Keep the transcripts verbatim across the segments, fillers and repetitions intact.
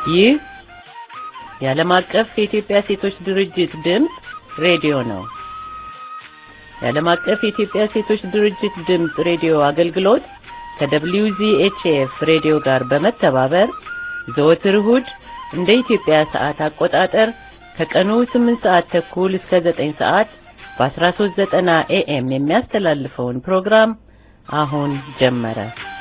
ይህ የዓለም አቀፍ የኢትዮጵያ ሴቶች ድርጅት ድምጽ ሬዲዮ ነው። የዓለም አቀፍ የኢትዮጵያ ሴቶች ድርጅት ድምጽ ሬዲዮ አገልግሎት ከ-ደብሊው ዚ ኤች ኤፍ ሬዲዮ ጋር በመተባበር ዘወትር እሁድ እንደ ኢትዮጵያ ሰዓት አቆጣጠር ከቀኑ ስምንት ሰዓት ተኩል እስከ ዘጠኝ ሰዓት በ1390 ኤኤም የሚያስተላልፈውን ፕሮግራም አሁን ጀመረ።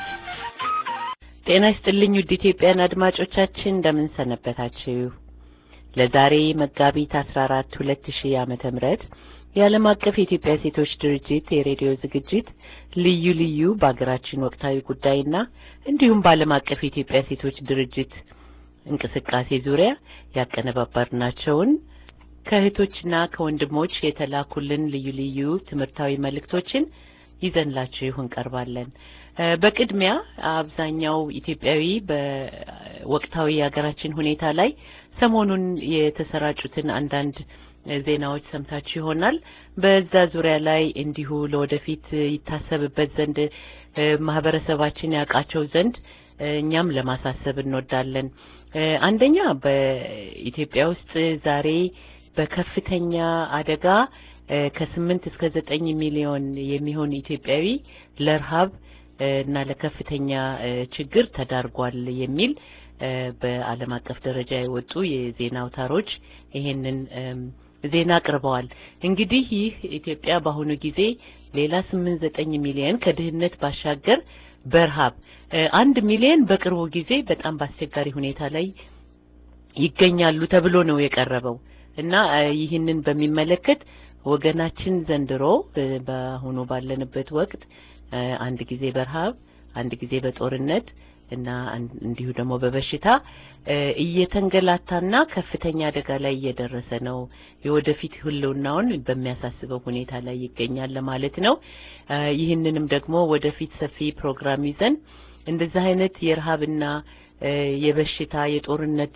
ጤና ይስጥልኝ ውድ ኢትዮጵያን አድማጮቻችን እንደምን ሰነበታችሁ? ለዛሬ መጋቢት አስራ አራት ሁለት ሺህ ዓመተ ምህረት የዓለም አቀፍ የኢትዮጵያ ሴቶች ድርጅት የሬዲዮ ዝግጅት ልዩ ልዩ በአገራችን ወቅታዊ ጉዳይና እንዲሁም በዓለም አቀፍ የኢትዮጵያ ሴቶች ድርጅት እንቅስቃሴ ዙሪያ ያቀነባበርናቸውን ከእህቶችና ከወንድሞች የተላኩልን ልዩ ልዩ ትምህርታዊ መልእክቶችን ይዘንላችሁ እንቀርባለን። በቅድሚያ አብዛኛው ኢትዮጵያዊ በወቅታዊ የሀገራችን ሁኔታ ላይ ሰሞኑን የተሰራጩትን አንዳንድ ዜናዎች ሰምታችሁ ይሆናል። በዛ ዙሪያ ላይ እንዲሁ ለወደፊት ይታሰብበት ዘንድ ማህበረሰባችን ያውቃቸው ዘንድ እኛም ለማሳሰብ እንወዳለን። አንደኛ በኢትዮጵያ ውስጥ ዛሬ በከፍተኛ አደጋ ከስምንት እስከ ዘጠኝ ሚሊዮን የሚሆን ኢትዮጵያዊ ለረሃብ እና ለከፍተኛ ችግር ተዳርጓል የሚል በዓለም አቀፍ ደረጃ የወጡ የዜና አውታሮች ይሄንን ዜና አቅርበዋል። እንግዲህ ይህ ኢትዮጵያ በአሁኑ ጊዜ ሌላ ስምንት ዘጠኝ ሚሊዮን ከድህነት ባሻገር በረሃብ አንድ ሚሊዮን በቅርቡ ጊዜ በጣም በአስቸጋሪ ሁኔታ ላይ ይገኛሉ ተብሎ ነው የቀረበው እና ይህንን በሚመለከት ወገናችን ዘንድሮ በአሁኑ ባለንበት ወቅት አንድ ጊዜ በረሃብ አንድ ጊዜ በጦርነት እና እንዲሁ ደግሞ በበሽታ እየተንገላታና ከፍተኛ አደጋ ላይ እየደረሰ ነው። የወደፊት ህልውናውን በሚያሳስበው ሁኔታ ላይ ይገኛል ማለት ነው። ይህንንም ደግሞ ወደፊት ሰፊ ፕሮግራም ይዘን እንደዚህ አይነት የረሃብና የበሽታ የጦርነት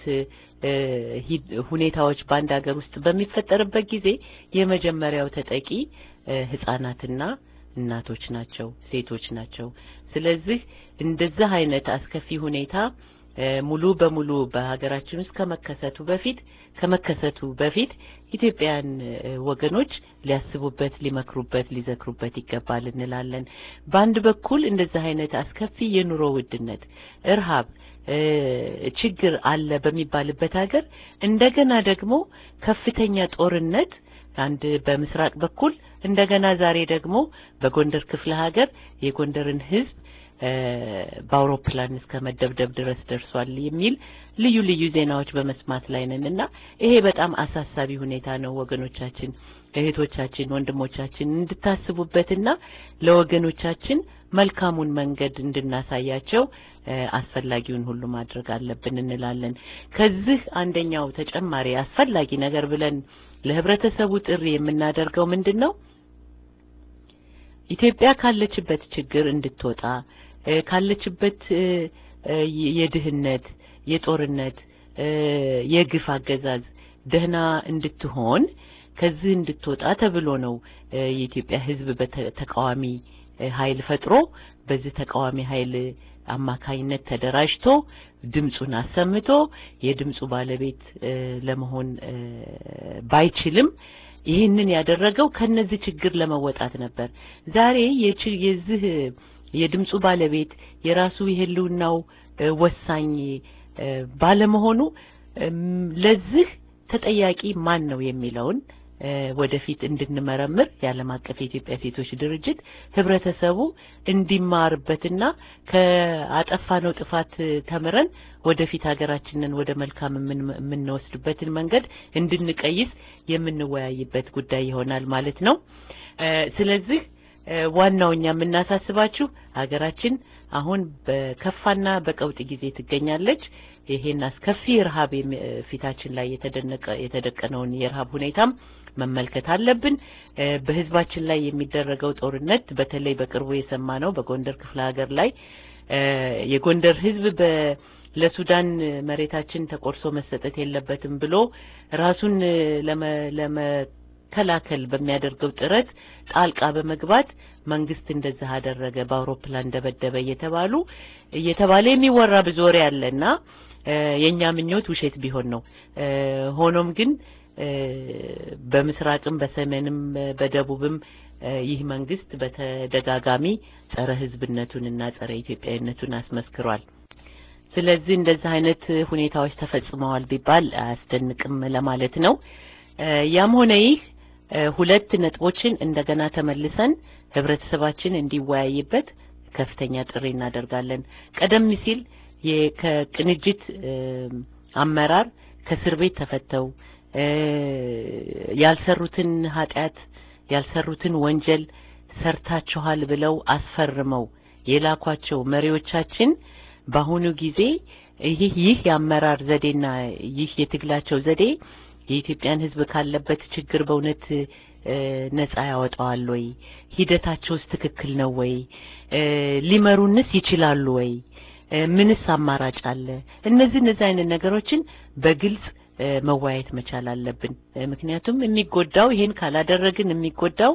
ሁኔታዎች በአንድ ሀገር ውስጥ በሚፈጠርበት ጊዜ የመጀመሪያው ተጠቂ ህፃናትና እናቶች ናቸው፣ ሴቶች ናቸው። ስለዚህ እንደዚህ አይነት አስከፊ ሁኔታ ሙሉ በሙሉ በሀገራችን ውስጥ ከመከሰቱ በፊት ከመከሰቱ በፊት ኢትዮጵያን ወገኖች ሊያስቡበት፣ ሊመክሩበት፣ ሊዘክሩበት ይገባል እንላለን። በአንድ በኩል እንደዚህ አይነት አስከፊ የኑሮ ውድነት፣ እርሃብ፣ ችግር አለ በሚባልበት ሀገር እንደገና ደግሞ ከፍተኛ ጦርነት አንድ በምስራቅ በኩል እንደገና ዛሬ ደግሞ በጎንደር ክፍለ ሀገር የጎንደርን ህዝብ በአውሮፕላን እስከ መደብደብ ድረስ ደርሷል የሚል ልዩ ልዩ ዜናዎች በመስማት ላይ ነንና ይሄ በጣም አሳሳቢ ሁኔታ ነው። ወገኖቻችን፣ እህቶቻችን፣ ወንድሞቻችን እንድታስቡበትና ለወገኖቻችን መልካሙን መንገድ እንድናሳያቸው አስፈላጊውን ሁሉ ማድረግ አለብን እንላለን። ከዚህ አንደኛው ተጨማሪ አስፈላጊ ነገር ብለን ለህብረተሰቡ ጥሪ የምናደርገው ምንድነው? ኢትዮጵያ ካለችበት ችግር እንድትወጣ ካለችበት የድህነት፣ የጦርነት፣ የግፍ አገዛዝ ደህና እንድትሆን ከዚህ እንድትወጣ ተብሎ ነው የኢትዮጵያ ህዝብ በተቃዋሚ ኃይል ፈጥሮ በዚህ ተቃዋሚ ኃይል አማካይነት ተደራጅቶ ድምጹን አሰምቶ የድምጹ ባለቤት ለመሆን ባይችልም ይህንን ያደረገው ከነዚህ ችግር ለመወጣት ነበር። ዛሬ የዚህ የድምጹ ባለቤት የራሱ የህልውናው ወሳኝ ባለመሆኑ ለዚህ ተጠያቂ ማን ነው የሚለውን ወደፊት እንድንመረምር የዓለም አቀፍ የኢትዮጵያ ሴቶች ድርጅት ህብረተሰቡ እንዲማርበትና ከአጠፋነው ጥፋት ተምረን ወደፊት ሀገራችንን ወደ መልካም የምንወስድበትን መንገድ እንድንቀይስ የምንወያይበት ጉዳይ ይሆናል ማለት ነው። ስለዚህ ዋናውኛ የምናሳስባችሁ ሀገራችን አሁን በከፋና በቀውጥ ጊዜ ትገኛለች። ይሄን አስከፊ ረሃብ ፊታችን ላይ የተደነቀ የተደቀነውን የረሃብ ሁኔታም መመልከት አለብን። በህዝባችን ላይ የሚደረገው ጦርነት በተለይ በቅርቡ የሰማነው በጎንደር ክፍለ ሀገር ላይ የጎንደር ህዝብ ለሱዳን መሬታችን ተቆርሶ መሰጠት የለበትም ብሎ ራሱን ለመከላከል በሚያደርገው ጥረት ጣልቃ በመግባት መንግስት እንደዛ አደረገ፣ በአውሮፕላን ደበደበ እየተባሉ እየተባለ የሚወራ ብዙ ወሬ አለና የኛ ምኞት ውሸት ቢሆን ነው። ሆኖም ግን በምስራቅም በሰሜንም በደቡብም ይህ መንግስት በተደጋጋሚ ጸረ ህዝብነቱንና ጸረ ኢትዮጵያዊነቱን አስመስክሯል። ስለዚህ እንደዚህ አይነት ሁኔታዎች ተፈጽመዋል ቢባል አያስደንቅም ለማለት ነው። ያም ሆነ ይህ ሁለት ነጥቦችን እንደገና ተመልሰን ህብረተሰባችን እንዲወያይበት ከፍተኛ ጥሪ እናደርጋለን። ቀደም ሲል የከቅንጅት አመራር ከእስር ቤት ተፈተው ያልሰሩትን ኃጢያት ያልሰሩትን ወንጀል ሰርታችኋል ብለው አስፈርመው የላኳቸው መሪዎቻችን በአሁኑ ጊዜ ይህ ይህ ያመራር ዘዴና ይህ የትግላቸው ዘዴ የኢትዮጵያን ህዝብ ካለበት ችግር በእውነት ነፃ ያወጣዋል ወይ? ሂደታቸውስ ትክክል ነው ወይ? ሊመሩንስ ይችላሉ ወይ? ምንስ አማራጭ አለ? እነዚህ እነዚህ አይነት ነገሮችን በግልጽ መዋየት መቻል አለብን። ምክንያቱም የሚጎዳው ይሄን ካላደረግን የሚጎዳው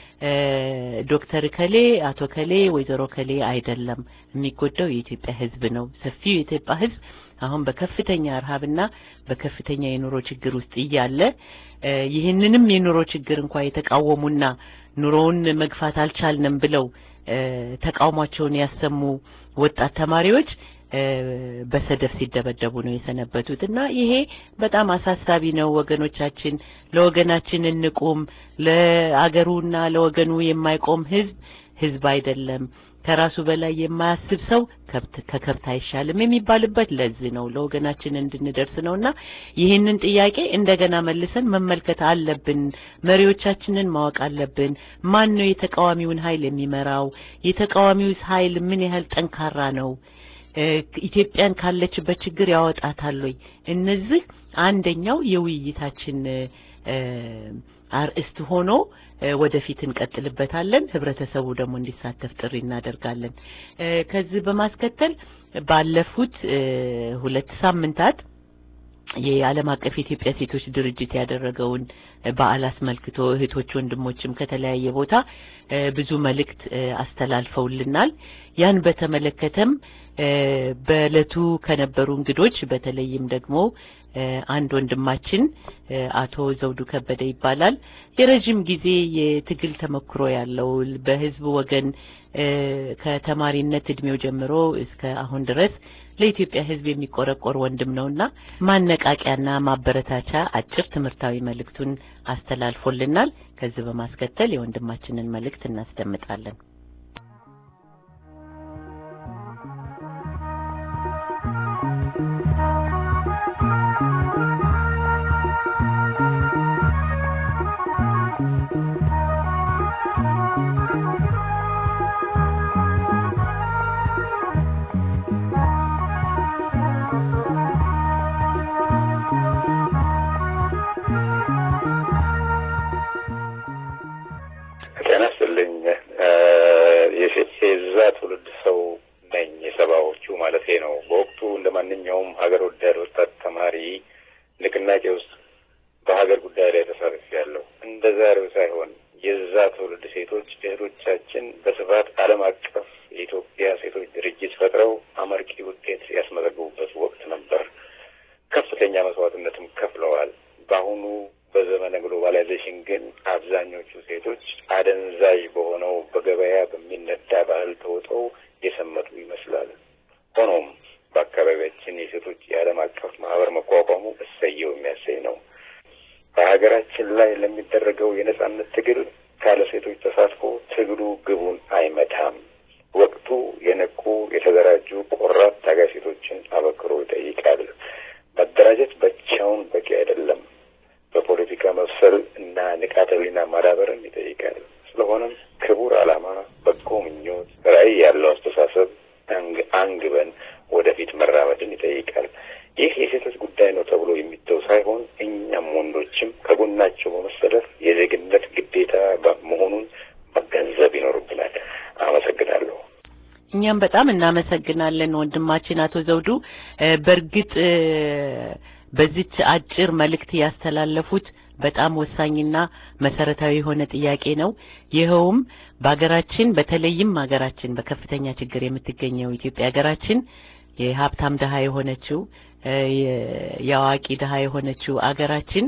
ዶክተር ከሌ አቶ ከሌ ወይዘሮ ከሌ አይደለም። የሚጎዳው የኢትዮጵያ ህዝብ ነው። ሰፊው የኢትዮጵያ ህዝብ አሁን በከፍተኛ ረሃብና በከፍተኛ የኑሮ ችግር ውስጥ ይያለ ይሄንንም የኑሮ ችግር እንኳን የተቃወሙና ኑሮውን መግፋት አልቻልንም ብለው ተቃውሟቸውን ያሰሙ ወጣት ተማሪዎች በሰደፍ ሲደበደቡ ነው የሰነበቱትና ይሄ በጣም አሳሳቢ ነው። ወገኖቻችን ለወገናችን እንቆም። ለአገሩና ለወገኑ የማይቆም ህዝብ ህዝብ አይደለም። ከራሱ በላይ የማያስብ ሰው ከብት ከከብት አይሻልም የሚባልበት ለዚህ ነው። ለወገናችን እንድንደርስ ነውና ይሄንን ጥያቄ እንደገና መልሰን መመልከት አለብን። መሪዎቻችንን ማወቅ አለብን። ማን ነው የተቃዋሚውን ኃይል የሚመራው? የተቃዋሚውስ ኃይል ምን ያህል ጠንካራ ነው? ኢትዮጵያን ካለችበት ችግር ያወጣታል ወይ? እነዚህ አንደኛው የውይይታችን አርእስት ሆኖ ወደፊት እንቀጥልበታለን። ህብረተሰቡ ደግሞ እንዲሳተፍ ጥሪ እናደርጋለን። ከዚህ በማስከተል ባለፉት ሁለት ሳምንታት የዓለም አቀፍ የኢትዮጵያ ሴቶች ድርጅት ያደረገውን በዓል አስመልክቶ እህቶች ወንድሞችም ከተለያየ ቦታ ብዙ መልእክት አስተላልፈውልናል። ያን በተመለከተም በለቱ ከነበሩ እንግዶች በተለይም ደግሞ አንድ ወንድማችን አቶ ዘውዱ ከበደ ይባላል። የረጅም ጊዜ የትግል ተመክሮ ያለው በህዝብ ወገን ከተማሪነት እድሜው ጀምሮ እስከ አሁን ድረስ ለኢትዮጵያ ህዝብ የሚቆረቆር ወንድም ነውና ማነቃቂያና ማበረታቻ አጭር ትምህርታዊ መልእክቱን አስተላልፎልናል። ከዚህ በማስከተል የወንድማችንን መልእክት እናስደምጣለን። እኛም በጣም እናመሰግናለን ወንድማችን አቶ ዘውዱ። በርግጥ በዚህ አጭር መልእክት ያስተላለፉት በጣም ወሳኝና መሰረታዊ የሆነ ጥያቄ ነው። ይሄውም በአገራችን በተለይም ሀገራችን በከፍተኛ ችግር የምትገኘው ኢትዮጵያ ሀገራችን የሀብታም ደሃ የሆነችው ያዋቂ ደሃ የሆነችው አገራችን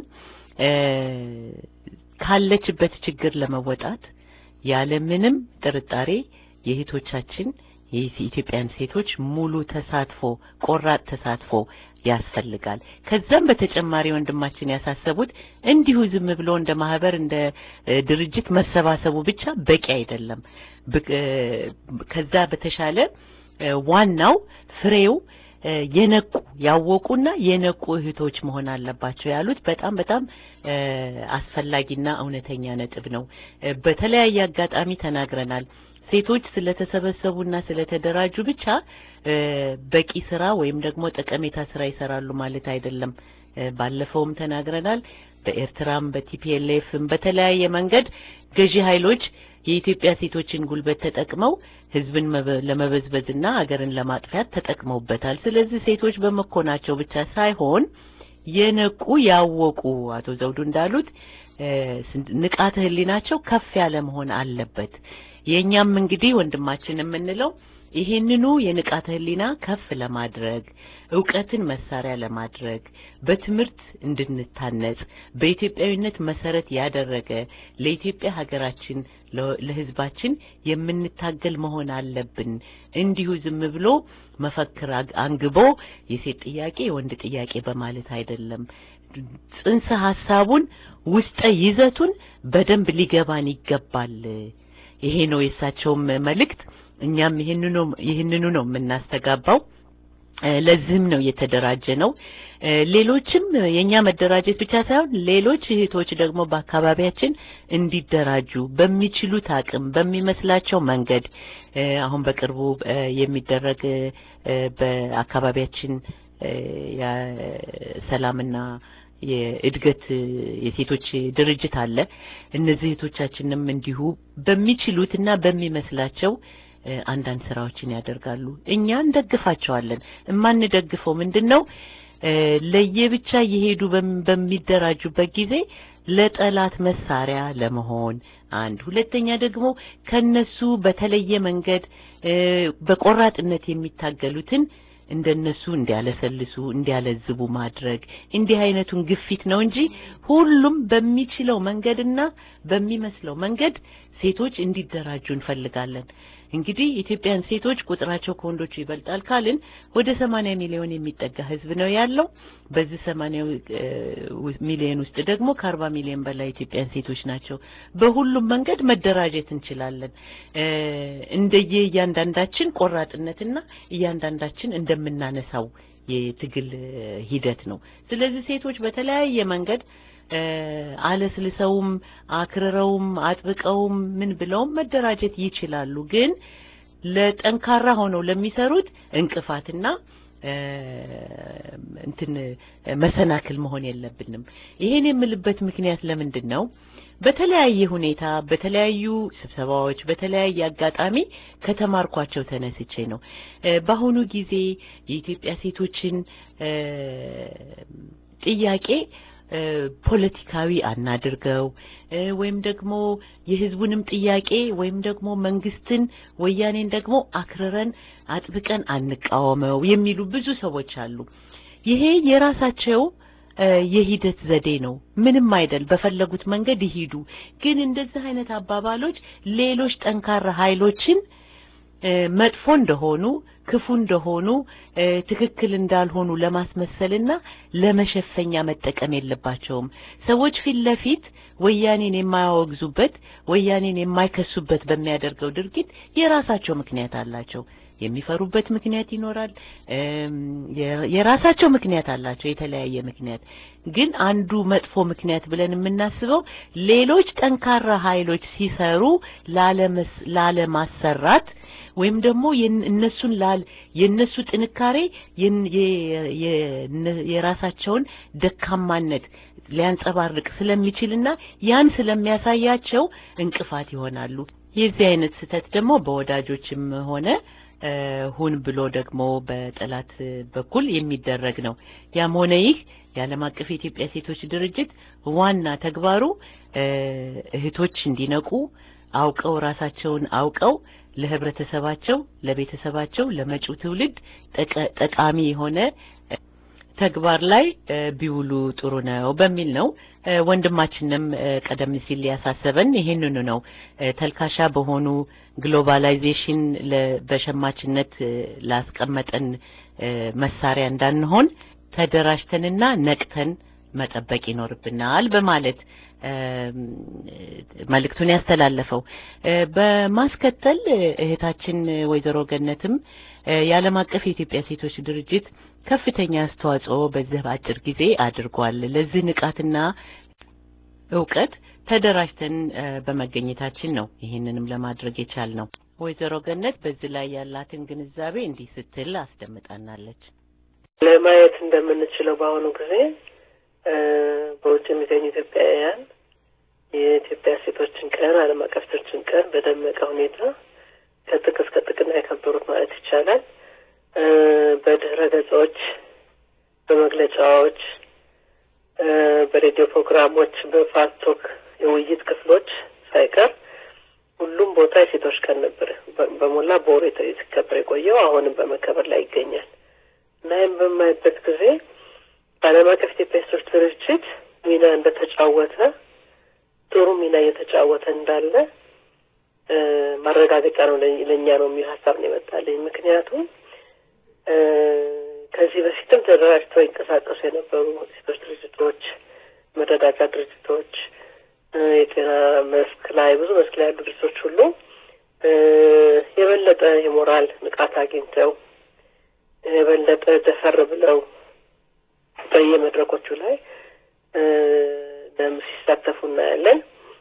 ካለችበት ችግር ለመወጣት ያለ ምንም ጥርጣሬ የእህቶቻችን የኢትዮጵያን ሴቶች ሙሉ ተሳትፎ ቆራጥ ተሳትፎ ያስፈልጋል። ከዛም በተጨማሪ ወንድማችን ያሳሰቡት እንዲሁ ዝም ብሎ እንደ ማህበር እንደ ድርጅት መሰባሰቡ ብቻ በቂ አይደለም። ከዛ በተሻለ ዋናው ፍሬው የነቁ ያወቁና የነቁ እህቶች መሆን አለባቸው ያሉት በጣም በጣም አስፈላጊና እውነተኛ ነጥብ ነው። በተለያየ አጋጣሚ ተናግረናል። ሴቶች ስለተሰበሰቡና ስለተደራጁ ብቻ በቂ ስራ ወይም ደግሞ ጠቀሜታ ስራ ይሰራሉ ማለት አይደለም። ባለፈውም ተናግረናል። በኤርትራም በቲፒኤልኤፍም በተለያየ መንገድ ገዢ ኃይሎች የኢትዮጵያ ሴቶችን ጉልበት ተጠቅመው ህዝብን ለመበዝበዝና አገርን ለማጥፋት ተጠቅመውበታል። ስለዚህ ሴቶች በመኮናቸው ብቻ ሳይሆን የነቁ ያወቁ አቶ ዘውዱ እንዳሉት ንቃተ ህሊናቸው ከፍ ያለ መሆን አለበት። የኛም እንግዲህ ወንድማችን የምንለው ይሄንኑ የንቃተ ህሊና ከፍ ለማድረግ ዕውቀትን መሳሪያ ለማድረግ በትምህርት እንድንታነጽ በኢትዮጵያዊነት መሰረት ያደረገ ለኢትዮጵያ ሀገራችን ለህዝባችን የምንታገል መሆን አለብን። እንዲሁ ዝም ብሎ መፈክር አንግቦ የሴት ጥያቄ የወንድ ጥያቄ በማለት አይደለም። ጽንሰ ሐሳቡን ውስጠ ይዘቱን በደንብ ሊገባን ይገባል። ይሄ ነው የሳቸውም መልእክት። እኛም ይሄንኑ ይሄንኑ ነው የምናስተጋባው። ለዚህም ነው የተደራጀ ነው። ሌሎችም የኛ መደራጀት ብቻ ሳይሆን ሌሎች እህቶች ደግሞ በአካባቢያችን እንዲደራጁ በሚችሉት አቅም በሚመስላቸው መንገድ አሁን በቅርቡ የሚደረግ በአካባቢያችን የሰላምና የእድገት የሴቶች ድርጅት አለ። እነዚህ እህቶቻችንም እንዲሁ በሚችሉትና በሚመስላቸው አንዳንድ ስራዎችን ያደርጋሉ። እኛ እንደግፋቸዋለን። እማን ደግፈው ምንድነው ለየብቻ ይሄዱ በሚደራጁበት ጊዜ ለጠላት መሳሪያ ለመሆን አንድ ሁለተኛ ደግሞ ከነሱ በተለየ መንገድ በቆራጥነት የሚታገሉትን እንደነሱ እንዲያለሰልሱ እንዲያለዝቡ ማድረግ እንዲህ አይነቱን ግፊት ነው እንጂ ሁሉም በሚችለው መንገድና በሚመስለው መንገድ ሴቶች እንዲደራጁ እንፈልጋለን። እንግዲህ ኢትዮጵያን ሴቶች ቁጥራቸው ከወንዶቹ ይበልጣል ካልን ወደ ሰማንያ ሚሊዮን የሚጠጋ ህዝብ ነው ያለው። በዚህ ሰማንያ ሚሊዮን ውስጥ ደግሞ ከአርባ ሚሊዮን በላይ ኢትዮጵያን ሴቶች ናቸው። በሁሉም መንገድ መደራጀት እንችላለን። እንደየ እያንዳንዳችን ቆራጥነትና እያንዳንዳችን እንደምናነሳው የትግል ሂደት ነው። ስለዚህ ሴቶች በተለያየ መንገድ አለስልሰውም አክረረውም አጥብቀውም ምን ብለውም መደራጀት ይችላሉ። ግን ለጠንካራ ሆነው ለሚሰሩት እንቅፋትና እንትን መሰናክል መሆን የለብንም። ይሄን የምልበት ምክንያት ለምንድነው? በተለያየ ሁኔታ በተለያዩ ስብሰባዎች በተለያየ አጋጣሚ ከተማርኳቸው ተነስቼ ነው። በአሁኑ ጊዜ የኢትዮጵያ ሴቶችን ጥያቄ ፖለቲካዊ አናድርገው ወይም ደግሞ የህዝቡንም ጥያቄ ወይም ደግሞ መንግስትን ወያኔን ደግሞ አክረረን አጥብቀን አንቃወመው የሚሉ ብዙ ሰዎች አሉ። ይሄ የራሳቸው የሂደት ዘዴ ነው። ምንም አይደል፣ በፈለጉት መንገድ ይሄዱ። ግን እንደዚህ አይነት አባባሎች ሌሎች ጠንካራ ኃይሎችን መጥፎ እንደሆኑ ክፉ እንደሆኑ ትክክል እንዳልሆኑ ለማስመሰልና ለመሸፈኛ መጠቀም የለባቸውም። ሰዎች ፊት ለፊት ወያኔን የማያወግዙበት ወያኔን የማይከሱበት በሚያደርገው ድርጊት የራሳቸው ምክንያት አላቸው። የሚፈሩበት ምክንያት ይኖራል። የራሳቸው ምክንያት አላቸው፣ የተለያየ ምክንያት። ግን አንዱ መጥፎ ምክንያት ብለን የምናስበው ሌሎች ጠንካራ ኃይሎች ሲሰሩ ላለማሰራት ወይም ደግሞ የነሱን ላል የነሱ ጥንካሬ የራሳቸውን ደካማነት ሊያንጸባርቅ ስለሚችልና ያን ስለሚያሳያቸው እንቅፋት ይሆናሉ። የዚህ አይነት ስህተት ደግሞ በወዳጆችም ሆነ ሁን ብሎ ደግሞ በጠላት በኩል የሚደረግ ነው። ያም ሆነ ይህ የዓለም አቀፍ የኢትዮጵያ ሴቶች ድርጅት ዋና ተግባሩ እህቶች እንዲነቁ አውቀው ራሳቸውን አውቀው ለህብረተሰባቸው ለቤተሰባቸው ለመጪው ትውልድ ጠቃሚ የሆነ ተግባር ላይ ቢውሉ ጥሩ ነው በሚል ነው። ወንድማችንም ቀደም ሲል ያሳሰበን ይሄንኑ ነው። ተልካሻ በሆኑ ግሎባላይዜሽን በሸማችነት ላስቀመጠን መሳሪያ እንዳንሆን ተደራጅተንና ነቅተን መጠበቅ ይኖርብናል በማለት መልእክቱን ያስተላለፈው። በማስከተል እህታችን ወይዘሮ ገነትም የዓለም አቀፍ የኢትዮጵያ ሴቶች ድርጅት ከፍተኛ አስተዋጽኦ በዚህ አጭር ጊዜ አድርጓል። ለዚህ ንቃትና ዕውቀት ተደራጅተን በመገኘታችን ነው ይሄንንም ለማድረግ የቻልነው። ወይዘሮ ገነት በዚህ ላይ ያላትን ግንዛቤ እንዲህ ስትል አስደምጣናለች። ለማየት እንደምንችለው በአሁኑ ጊዜ በውጭ የሚገኙ ኢትዮጵያውያን የኢትዮጵያ ሴቶችን ቀን ዓለም አቀፍ ሴቶችን ቀን በደመቀ ሁኔታ ከጥቅ እስከ ጥቅና ያከበሩት ማለት ይቻላል። በድህረ ገጾች፣ በመግለጫዎች፣ በሬዲዮ ፕሮግራሞች፣ በፋክቶክ የውይይት ክፍሎች ሳይቀር ሁሉም ቦታ የሴቶች ቀን ነበር በሞላ በወሬ ሲከበር የቆየው አሁንም በመከበር ላይ ይገኛል እና ይህም በማይበት ጊዜ ዓለም አቀፍ የኢትዮጵያ ሴቶች ድርጅት ሚና እንደተጫወተ ጥሩ ሚና እየተጫወተ እንዳለ ማረጋገጫ ነው ለኛ ነው የሚል ሀሳብ ነው የመጣልኝ። ምክንያቱም ከዚህ በፊትም ተደራጅተው ይንቀሳቀሱ የነበሩ ሴቶች ድርጅቶች፣ መረዳጃ ድርጅቶች፣ የጤና መስክ ላይ ብዙ መስክ ላይ ያሉ ድርጅቶች ሁሉ የበለጠ የሞራል ንቃት አግኝተው የበለጠ ደፈር ብለው በየመድረኮቹ ላይ ሲሳተፉ እናያለን።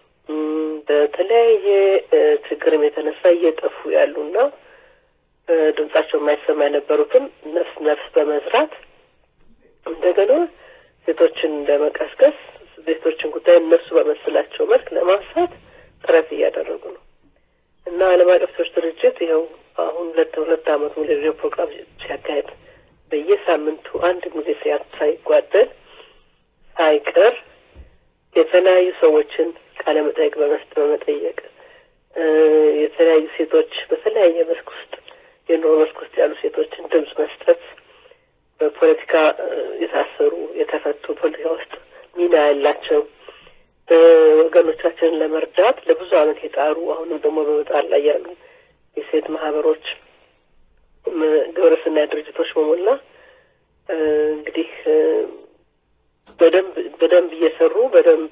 በተለያየ ችግርም የተነሳ እየጠፉ ያሉና ድምጻቸው የማይሰማ የነበሩትን ነፍስ ነፍስ በመዝራት እንደገና ሴቶችን ለመቀስቀስ ሴቶችን ጉዳይ እነሱ በመስላቸው መልክ ለማንሳት ጥረት እያደረጉ ነው እና ዓለም አቀፍ ሴቶች ድርጅት ይኸው አሁን ለሁለት ዓመት ሙሉ ሬዲዮ ፕሮግራም ሲያካሄድ በየሳምንቱ አንድ ጊዜ ሳይጓደል ሳይቀር የተለያዩ ሰዎችን ቃለ መጠይቅ በመስጠት በመጠየቅ የተለያዩ ሴቶች በተለያየ መስክ ውስጥ የኑሮ መስክ ውስጥ ያሉ ሴቶችን ድምጽ መስጠት፣ በፖለቲካ የታሰሩ የተፈቱ ፖለቲካ ውስጥ ሚና ያላቸው ወገኖቻችንን ለመርዳት ለብዙ ዓመት የጣሩ አሁንም ደግሞ በመጣር ላይ ያሉ የሴት ማህበሮች፣ ግብረሰናይ ድርጅቶች በሞላ እንግዲህ በደንብ በደንብ እየሰሩ በደንብ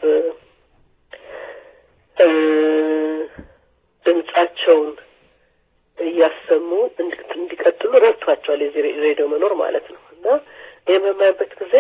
ድምጻቸውን እያሰሙ እንዲቀጥሉ ረድቷቸዋል የዚህ ሬዲዮ መኖር ማለት ነው እና የመማበት ጊዜ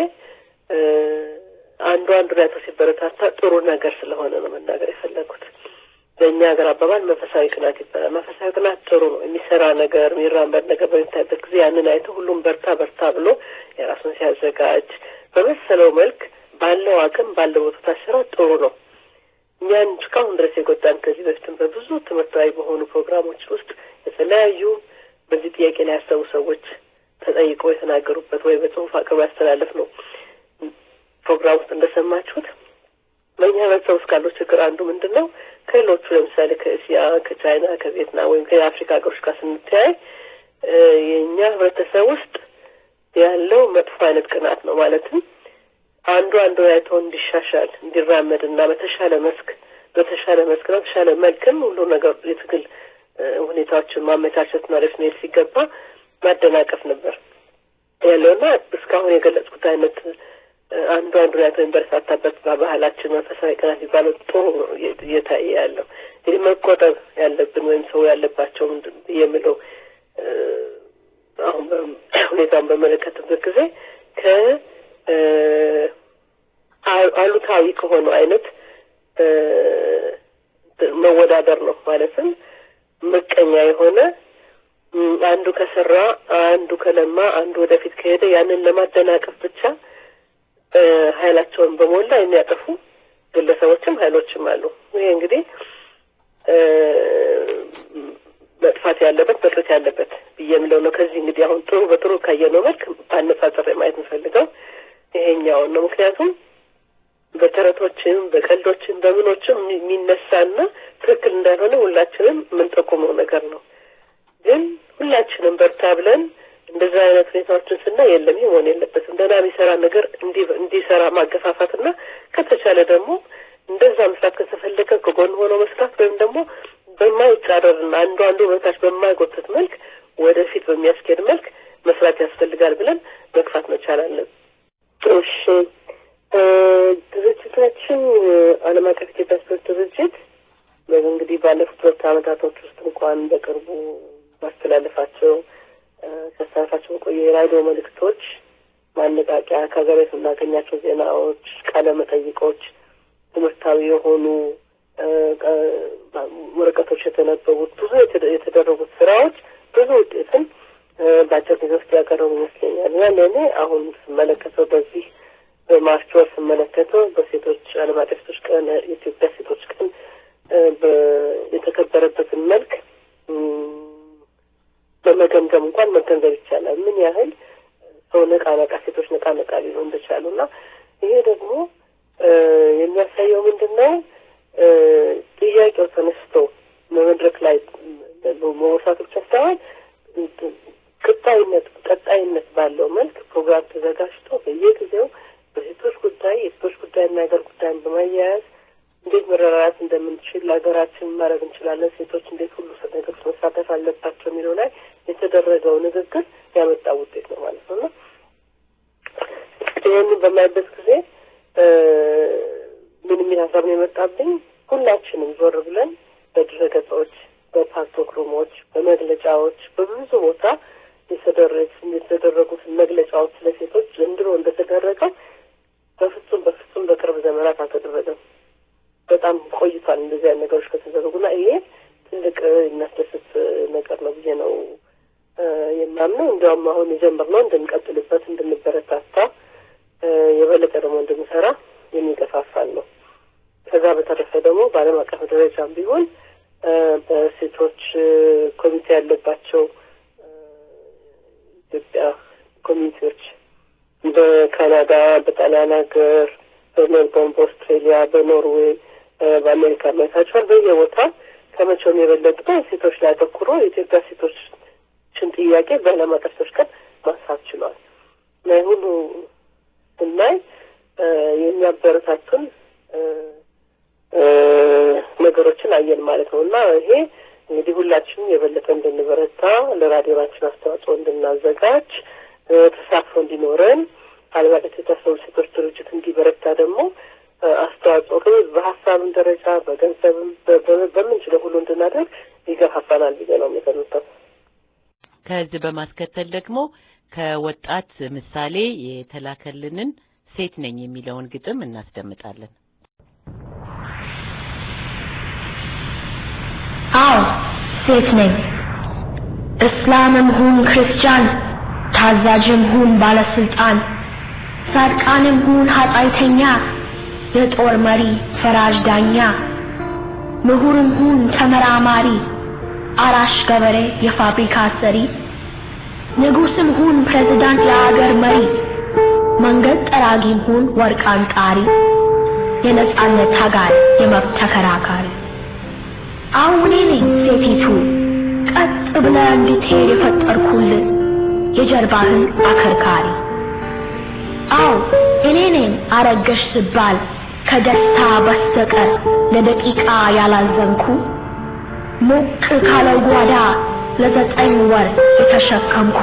አንዱ አንዱ ላይ ሲበረታታ ጥሩ ነገር ስለሆነ ነው መናገር የፈለኩት። በእኛ ሀገር አባባል መንፈሳዊ ቅናት ይባላል። መንፈሳዊ ቅናት ጥሩ ነው። የሚሰራ ነገር የሚራመድ ነገር በሚታይበት ጊዜ ያንን አይቶ ሁሉም በርታ በርታ ብሎ የራሱን ሲያዘጋጅ በመሰለው መልክ ባለው አቅም ባለው ቦታ ታስራ ጥሩ ነው። እኛን እስካሁን ድረስ የጎዳን ከዚህ በፊትም በብዙ ትምህርታዊ በሆኑ ፕሮግራሞች ውስጥ የተለያዩ በዚህ ጥያቄ ላይ ያሰቡ ሰዎች ተጠይቀው የተናገሩበት ወይ በጽሁፍ አቅርቦ ያስተላለፍ ነው ፕሮግራም ውስጥ እንደሰማችሁት በእኛ ህብረተሰብ ውስጥ ካለው ችግር አንዱ ምንድነው? ከሌሎቹ ለምሳሌ ከእስያ፣ ከቻይና፣ ከቪየትናም ወይም ከአፍሪካ ሀገሮች ጋር ስንተያይ የእኛ ህብረተሰብ ውስጥ ያለው መጥፎ አይነት ቅናት ነው። ማለትም አንዱ አንዱ አይቶ እንዲሻሻል እንዲራመድና በተሻለ መስክ በተሻለ መስክ በተሻለ መልክም ሁሉ ነገር የትግል ሁኔታዎችን ማመቻቸት ማለት ነው ሲገባ ማደናቀፍ ነበር ያለውና እስካሁን የገለጽኩት አይነት አንዱ አንዱ ላይ ተንበረታታበት በባህላችን መንፈሳዊ ቅናት ይባላል ጥሩ እየታየ ያለው እንግዲህ መቆጠብ ያለብን ወይም ሰው ያለባቸው የሚለው አሁን ሁኔታውን በመለከትበት ጊዜ ከ አሉታዊ ከሆኑ አይነት መወዳደር ነው ማለትም ምቀኛ የሆነ አንዱ ከሰራ አንዱ ከለማ አንዱ ወደፊት ከሄደ ያንን ለማደናቀፍ ብቻ ኃይላቸውን በሞላ የሚያጠፉ ግለሰቦችም ኃይሎችም አሉ። ይሄ እንግዲህ መጥፋት ያለበት መጥፋት ያለበት በየምለው ነው። ከዚህ እንግዲህ አሁን ጥሩ በጥሩ ካየነው መልክ ባነጻጸር ማየት እንፈልገው ይሄኛው ነው። ምክንያቱም በተረቶችም በቀልዶችም በምኖችም የሚነሳና ትክክል እንዳልሆነ ሁላችንም የምንጠቁመው ነገር ነው። ግን ሁላችንም በርታ ብለን እንደዛ አይነት ሁኔታዎችን ስናይ የለም ይሄ መሆን የለበትም ደህና የሚሰራ ነገር እንዲ እንዲሰራ ማገፋፋትና ከተቻለ ደግሞ እንደዛ መስራት ከተፈለገ ከጎን ሆኖ መስራት ወይም ደግሞ በማይጻረርና አንዱ አንዱ በታች በማይጎትት መልክ ወደፊት በሚያስኬድ መልክ መስራት ያስፈልጋል ብለን መግፋት መቻል አለብን። እሺ ድርጅታችን ዓለም አቀፍ ኢትዮጵያ ስፖርት ድርጅት እንግዲህ ባለፉት ሁለት ዓመታቶች ውስጥ እንኳን በቅርቡ ማስተላለፋቸው ተሳታፋቸው ቆየ የራዲዮ መልእክቶች ማነቃቂያ ከገበያ እናገኛቸው ዜናዎች ቃለ መጠይቆች ትምህርታዊ የሆኑ ወረቀቶች የተነበቡት ብዙ የተደረጉት ስራዎች ብዙ ውጤትን ባጭር ጊዜ ውስጥ ያቀረቡ ይመስለኛል። ያኔ አሁን ስመለከተው በዚህ በማርች ወር ስመለከተው በሴቶች ዓለም አቀፍ ሴቶች ቀን የኢትዮጵያ ሴቶች ቀን የተከበረበትን መልክ በመገምገም እንኳን መገንዘብ ይቻላል ምን ያህል ሰው ነቃ ነቃ ሴቶች ነቃ ነቃ ሊሆኑ እንደቻሉና ይሄ ደግሞ የሚያሳየው ምንድነው ጥያቄው ተነስቶ በመድረክ ላይ መወሳት ብቻ ሳይሆን ቀጣይነት ቀጣይነት ባለው መልክ ፕሮግራም ተዘጋጅቶ በየጊዜው በሴቶች ጉዳይ የሴቶች ጉዳይና የሀገር ጉዳይን በማያያዝ እንዴት መረዳዳት እንደምንችል ለሀገራችን ማድረግ እንችላለን ሴቶች እንዴት ሁሉ ነገሮች መሳተፍ አለባቸው የሚለው ላይ የተደረገው ንግግር ያመጣው ውጤት ነው ማለት ነው። ይህንን በማይበት ጊዜ ምን ምን ሀሳብ ነው የመጣብኝ ሁላችንም ዞር ብለን በድረገጾች በፓርቶክ ሩሞች በመግለጫዎች በብዙ ቦታ የተደረጉት መግለጫዎች ለሴቶች ዘንድሮ እንደተደረገው በፍጹም በፍጹም በቅርብ ዘመናት አልተደረገም። በጣም ቆይቷል እንደዚህ አይነት ነገሮች ከተደረጉና ይሄ ትልቅ የሚያስደስት ነገር ነው ብዬ ነው የማምነው። እንደውም አሁን የጀመርነው እንድንቀጥልበት እንድንበረታታ የበለጠ ደግሞ እንድንሰራ የሚገፋፋን ነው። ከዛ በተረፈ ደግሞ በዓለም አቀፍ ደረጃም ቢሆን በሴቶች ኮሚቴ ያለባቸው ኢትዮጵያ ኮሚቴዎች በካናዳ በጣሊያን ሀገር በሜልቦርን በአውስትራሊያ በኖርዌይ በአሜሪካ መታቸዋል በየቦታ ከመቼውም የበለጠ ሴቶች ላይ አተኩሮ የኢትዮጵያ ሴቶችን ጥያቄ በዓለም አቀፍ ሴቶች ቀን ማንሳት ችሏል። ላይ ሁሉ ስናይ የሚያበረታቱን ነገሮችን አየን ማለት ነውና ይሄ እንግዲህ ሁላችንም የበለጠ እንድንበረታ ለራዲዮናችን አስተዋጽኦ እንድናዘጋጅ ተሳትፎ እንዲኖረን ዓለም አቀፍ ሴቶች ድርጅት እንዲበረታ ደግሞ አስተዋጽኦ በሀሳብም ደረጃ በገንዘብም በምንችለው ሁሉ እንድናደርግ ይገፋፋናል ብዬ ነው የምገምተው። ከዚህ በማስከተል ደግሞ ከወጣት ምሳሌ የተላከልንን ሴት ነኝ የሚለውን ግጥም እናስደምጣለን። አዎ ሴት ነኝ እስላምም ሁን ክርስቲያን ታዛዥም ሁን ባለስልጣን ጻድቃንም ሁን ኃጢአተኛ የጦር መሪ ፈራጅ ዳኛ ምሁርም ሁን ተመራማሪ አራሽ ገበሬ የፋብሪካ ሰሪ ንጉስም ሁን ፕሬዝዳንት የአገር መሪ መንገድ ጠራጊም ሁን ወርቅ አንጣሪ የነጻነት ታጋይ የመብት ተከራካሪ አሁን እኔ ሴቲቱ ቀጥ ብለህ እንድትሄድ የፈጠርኩልህ የጀርባህን አከርካሪ አው እኔ ነኝ አረገሽ ስባል ከደስታ በስተቀር ለደቂቃ ያላዘንኩ ሞቅ ካለው ጓዳ ለዘጠኝ ወር የተሸከምኩ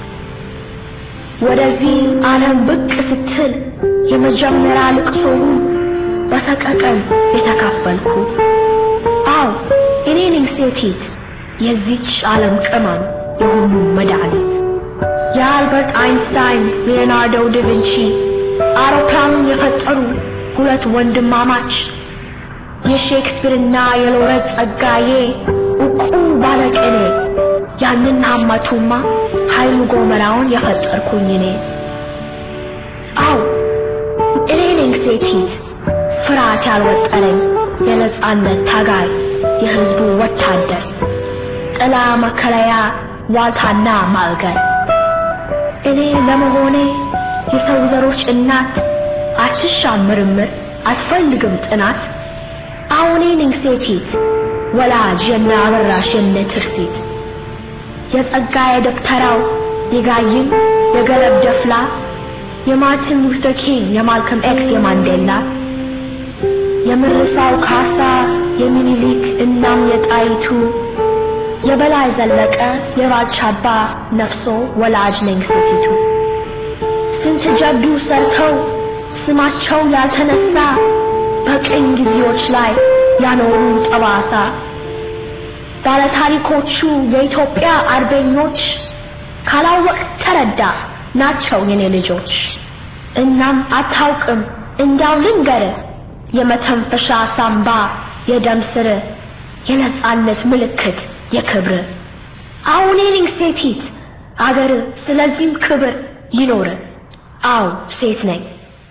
ወደዚህ ዓለም ብቅ ስትል የመጀመሪያ ልቅሶውን በሰቀቀን የተካፈልኩ አው እኔ ነኝ ሴቲት የዚች ዓለም ቅመም የሁሉ መድኃኒት የአልበርት አይንስታይን ሊዮናርዶ ዳቪንቺ አውሮፕላኑን የፈጠሩ ሁለት ወንድማማች የሼክስፒርና የሎሬት ጸጋዬ እቁ ባለቅኔ ያንን ሀማቱማ ኃይሉ ጎመራውን የፈጠርኩኝ እኔ አው እኔ ነኝ ሴቲት ፍርሃት ያልወጠረኝ የነጻነት ታጋይ የህዝቡ ወታደር ጥላ መከለያ ዋልታና ማልገር እኔ ለመሆኔ የሰው ዘሮች እናት አትሻም ምርምር አትፈልግም ጥናት አሁን እኔ ነኝ ሴቲት ወላጅ የሚያበራሽ የነትርሲት የጸጋዬ ደብተራው የጋይን የገረብ ደፍላ የማርቲን ሉተር ኪንግ የማልከም ኤክስ የማንዴላ የምርሳው ካሳ የሚኒሊክ እናም የጣይቱ የበላይ ዘለቀ የባልቻባ ነፍሶ ወላጅ ነኝ ሴቲቱ ስንት ጀብዱ ሰርተው ስማቸው ያልተነሳ በቀኝ ጊዜዎች ላይ ያኖሩ ጠባሳ ባለ ታሪኮቹ የኢትዮጵያ አርበኞች ካላወቅ ተረዳ ናቸው የኔ ልጆች እናም አታውቅም እንዳው ልንገር የመተንፈሻ ሳምባ የደም ስር የነጻነት ምልክት የክብር አሁን እኔ ሴቲት አገር ስለዚህም ክብር ይኖር አው ሴት ነኝ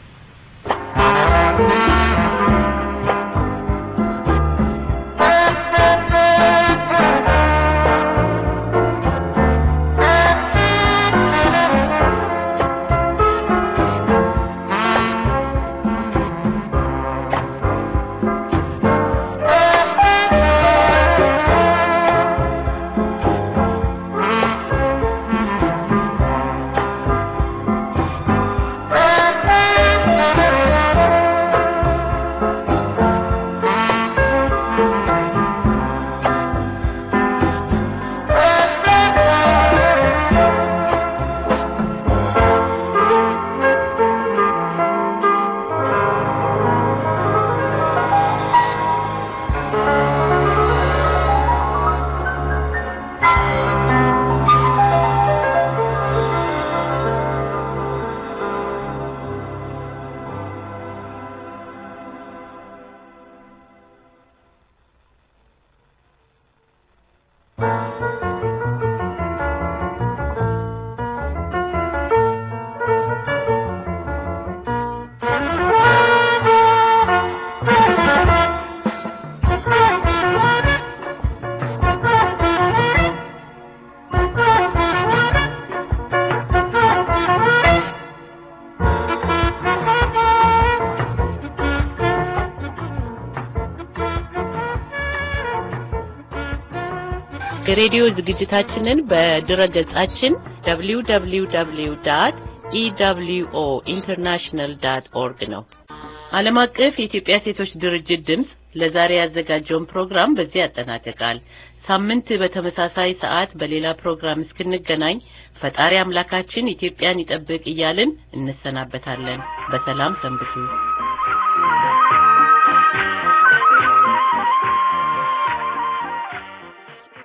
የሬዲዮ ዝግጅታችንን በድረገጻችን ደብሊው ደብሊው ደብሊው ዶት ኢ ደብሊው ኦ ኢንተርናሽናል ዶት ኦርግ ነው። ዓለም አቀፍ የኢትዮጵያ ሴቶች ድርጅት ድምጽ ለዛሬ ያዘጋጀውን ፕሮግራም በዚህ ያጠናቅቃል። ሳምንት በተመሳሳይ ሰዓት በሌላ ፕሮግራም እስክንገናኝ ፈጣሪ አምላካችን ኢትዮጵያን ይጠብቅ እያልን እንሰናበታለን። በሰላም ሰንብቱ።